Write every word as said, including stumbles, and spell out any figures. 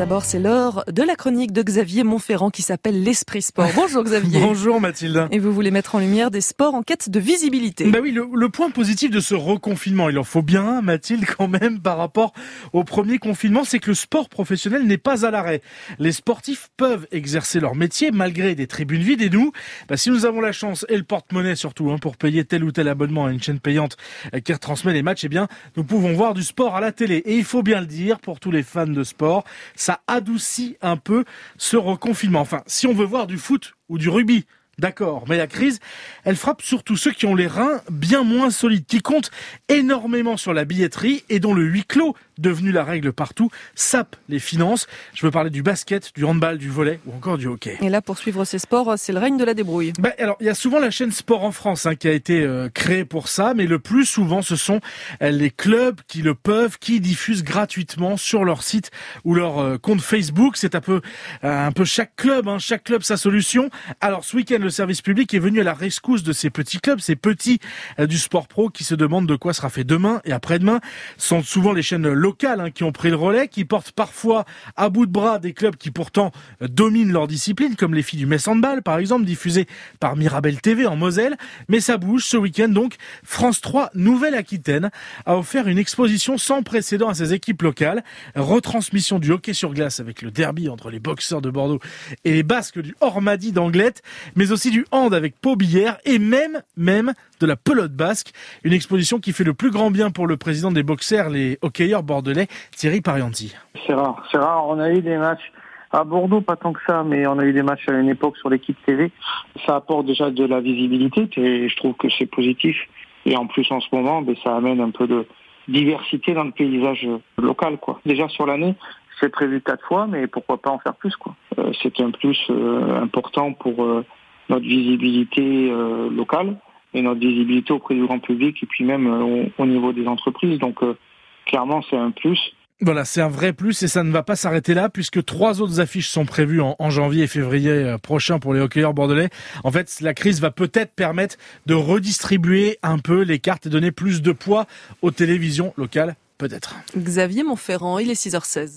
d'abord, c'est l'heure de la chronique de Xavier Montferrand qui s'appelle l'Esprit Sport. Bonjour Xavier. Bonjour Mathilde. Et vous voulez mettre en lumière des sports en quête de visibilité. Bah oui, le, le point positif de ce reconfinement, il en faut bien, Mathilde, quand même, par rapport au premier confinement, c'est que le sport professionnel n'est pas à l'arrêt. Les sportifs peuvent exercer leur métier malgré des tribunes vides et nous, bah, si nous avons la chance et le porte-monnaie surtout, hein, pour payer tel ou tel abonnement à une chaîne payante qui retransmet les matchs, eh bien, nous pouvons voir du sport à la télé. Et il faut bien le dire, pour tous les fans de sport, ça adoucit un peu ce reconfinement. Enfin, si on veut voir du foot ou du rugby, d'accord, mais la crise, elle frappe surtout ceux qui ont les reins bien moins solides, qui comptent énormément sur la billetterie et dont le huis clos, devenu la règle partout, sape les finances. Je veux parler du basket, du handball, du volley ou encore du hockey. Et là, pour suivre ces sports, c'est le règne de la débrouille. Bah, alors, il y a souvent la chaîne Sport en France hein, qui a été euh, créée pour ça, mais le plus souvent, ce sont euh, les clubs qui le peuvent, qui diffusent gratuitement sur leur site ou leur euh, compte Facebook. C'est un peu, euh, un peu chaque club, hein, chaque club sa solution. Alors, ce week-end, le service public est venu à la rescousse de ces petits clubs, ces petits euh, du sport pro qui se demandent de quoi sera fait demain et après-demain. Ce sont souvent les chaînes locales hein, qui ont pris le relais, qui portent parfois à bout de bras des clubs qui pourtant euh, dominent leur discipline, comme les filles du Metz Handball, par exemple, diffusées par Mirabel T V en Moselle. Mais ça bouge ce week-end, donc France trois Nouvelle-Aquitaine a offert une exposition sans précédent à ses équipes locales. Retransmission du hockey sur glace avec le derby entre les boxeurs de Bordeaux et les Basques du Ormadi d'Anglet, mais aussi du hand avec Pau Billère et même, même de la pelote basque. Une exposition qui fait le plus grand bien pour le président des boxers, les hockeyeurs bordelais, Thierry Parianti. C'est rare, c'est rare. On a eu des matchs à Bordeaux, pas tant que ça, mais on a eu des matchs à une époque sur l'équipe T V. Ça apporte déjà de la visibilité et je trouve que c'est positif. Et en plus, en ce moment, ben, ça amène un peu de diversité dans le paysage local, quoi. Déjà sur l'année, c'est prévu quatre fois, mais pourquoi pas en faire plus, quoi. Euh, c'est un plus euh, important pour euh, notre visibilité euh, locale et notre visibilité auprès du grand public et puis même euh, au, au niveau des entreprises. Donc euh, clairement, c'est un plus. Voilà, c'est un vrai plus et ça ne va pas s'arrêter là puisque trois autres affiches sont prévues en, en janvier et février prochain pour les hockeyeurs bordelais. En fait, la crise va peut-être permettre de redistribuer un peu les cartes et donner plus de poids aux télévisions locales, peut-être. Xavier Montferrand, il est six heures seize.